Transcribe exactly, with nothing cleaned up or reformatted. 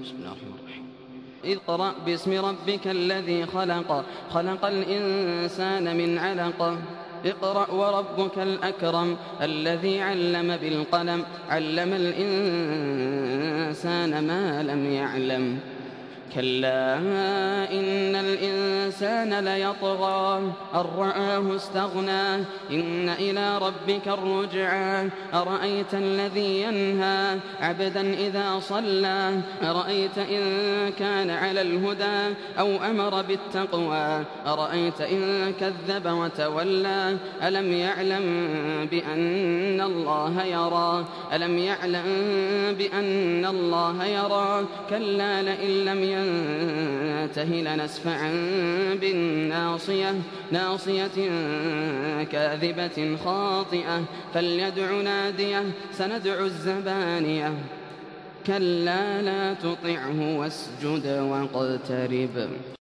بسم الله الرحمن الرحيم. اقرأ باسم ربك الذي خلق خلق الإنسان من علق اقرأ وربك الأكرم الذي علم بالقلم علم الإنسان ما لم يعلم كلا إن الإنسان ليطغى أن رآه استغنى إن إلى ربك الرجعى أرأيت الذي ينهى عبدا إذا صلى أرأيت إن كان على الهدى أو أمر بالتقوى أرأيت إن كذب وتولى ألم يعلم بأن الله يرى ألم يعلم بأن الله يرى كلا لئن لم ينته لنسفعا بالناصية ناصية كاذبة خاطئة فليدع ناديه سندع الزبانية كلا لا تطعه واسجد واقترب.